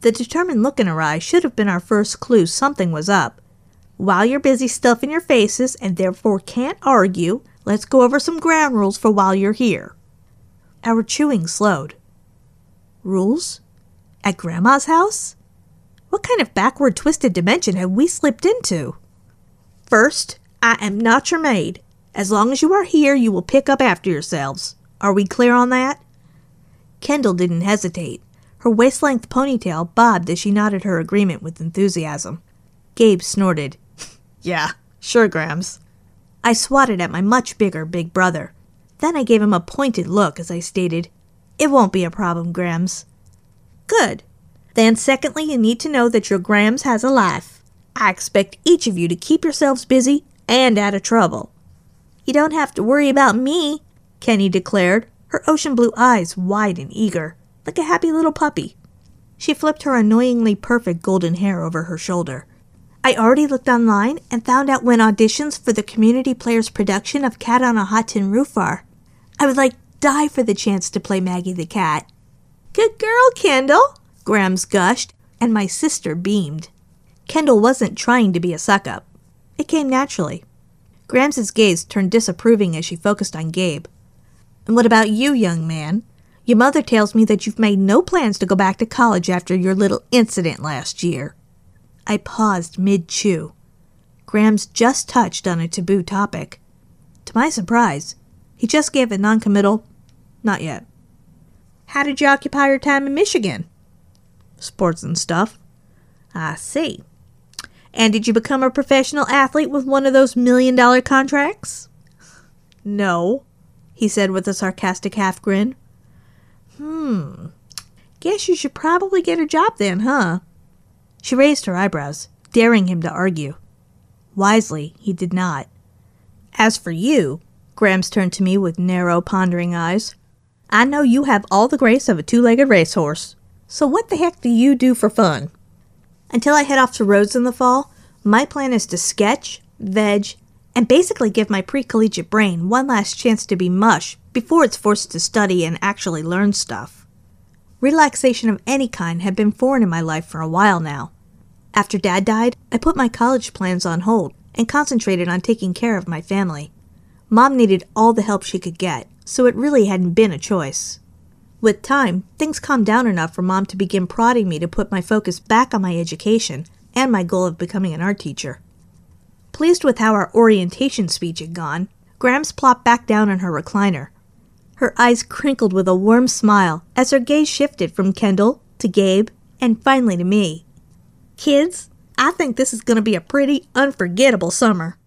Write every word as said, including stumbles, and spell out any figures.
The determined look in her eye should have been our first clue something was up. While you're busy stuffing your faces and therefore can't argue, let's go over some ground rules for while you're here. Our chewing slowed. Rules? At Grandma's house? What kind of backward twisted dimension had we slipped into? First, I am not your maid. As long as you are here, you will pick up after yourselves. Are we clear on that? Kendall didn't hesitate. Her waist-length ponytail bobbed as she nodded her agreement with enthusiasm. Gabe snorted. Yeah, sure, Grams. I swatted at my much bigger big brother. Then I gave him a pointed look as I stated, It won't be a problem, Grams. Good. Then secondly, you need to know that your Grams has a life. I expect each of you to keep yourselves busy and out of trouble. You don't have to worry about me, Kenny declared, her ocean blue eyes wide and eager, like a happy little puppy. She flipped her annoyingly perfect golden hair over her shoulder. I already looked online and found out when auditions for the Community Players production of Cat on a Hot Tin Roof are. I would like die for the chance to play Maggie the cat. Good girl, Kendall, Grams gushed, and my sister beamed. Kendall wasn't trying to be a suck-up. It came naturally. Grams's gaze turned disapproving as she focused on Gabe. And what about you, young man? Your mother tells me that you've made no plans to go back to college after your little incident last year. I paused mid-chew. Grams just touched on a taboo topic. To my surprise, he just gave a noncommittal, not yet. How did you occupy your time in Michigan? Sports and stuff. I see. And did you become a professional athlete with one of those million-dollar contracts? No, he said with a sarcastic half-grin. Hmm. Guess you should probably get a job then, huh? She raised her eyebrows, daring him to argue. Wisely, he did not. As for you, Grams turned to me with narrow, pondering eyes, I know you have all the grace of a two-legged racehorse. So what the heck do you do for fun? Until I head off to Rhodes in the fall, my plan is to sketch, veg, and basically give my pre-collegiate brain one last chance to be mush before it's forced to study and actually learn stuff. Relaxation of any kind had been foreign in my life for a while now. After Dad died, I put my college plans on hold and concentrated on taking care of my family. Mom needed all the help she could get, so it really hadn't been a choice. With time, things calmed down enough for Mom to begin prodding me to put my focus back on my education and my goal of becoming an art teacher. Pleased with how our orientation speech had gone, Grams plopped back down in her recliner. Her eyes crinkled with a warm smile as her gaze shifted from Kendall to Gabe and finally to me. Kids, I think this is going to be a pretty unforgettable summer.